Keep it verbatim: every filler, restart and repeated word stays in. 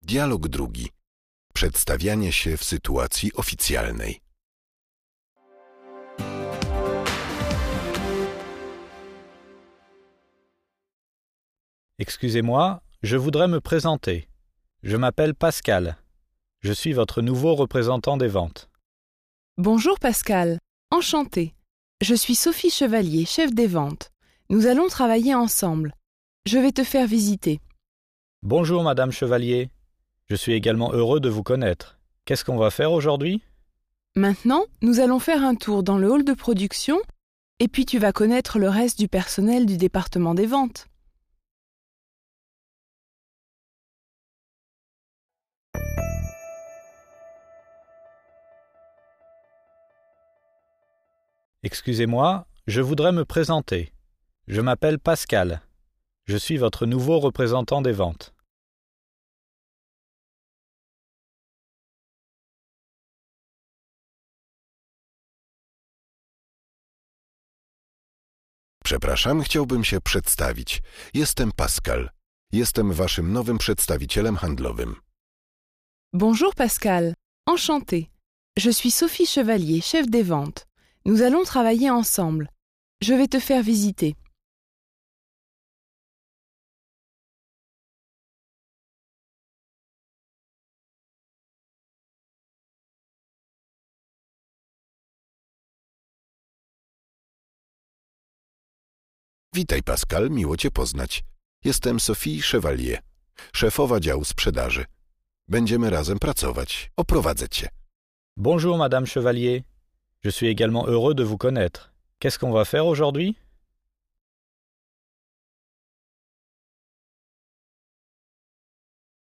Dialog drugi. Przedstawianie się w sytuacji oficjalnej. Excusez-moi, je voudrais me présenter. Je m'appelle Pascal. Je suis votre nouveau représentant des ventes. Bonjour Pascal, enchantée. Je suis Sophie Chevalier, chef des ventes. Nous allons travailler ensemble. Je vais te faire visiter. Bonjour Madame Chevalier. Je suis également heureux de vous connaître. Qu'est-ce qu'on va faire aujourd'hui? Maintenant, nous allons faire un tour dans le hall de production et puis tu vas connaître le reste du personnel du département des ventes. Excusez-moi, je voudrais me présenter. Je m'appelle Pascal. Je suis votre nouveau représentant des ventes. Przepraszam, chciałbym się przedstawić. Jestem Pascal. Jestem waszym nowym przedstawicielem handlowym. Bonjour Pascal, enchantée. Je suis Sophie Chevalier, chef des ventes. Nous allons travailler ensemble. Je vais te faire visiter. Witaj Pascal, miło cię poznać. Jestem Sophie Chevalier, szefowa działu sprzedaży. Będziemy razem pracować. Oprowadzę cię. Bonjour Madame Chevalier. Je suis également heureux de vous connaître. Qu'est-ce qu'on va faire aujourd'hui?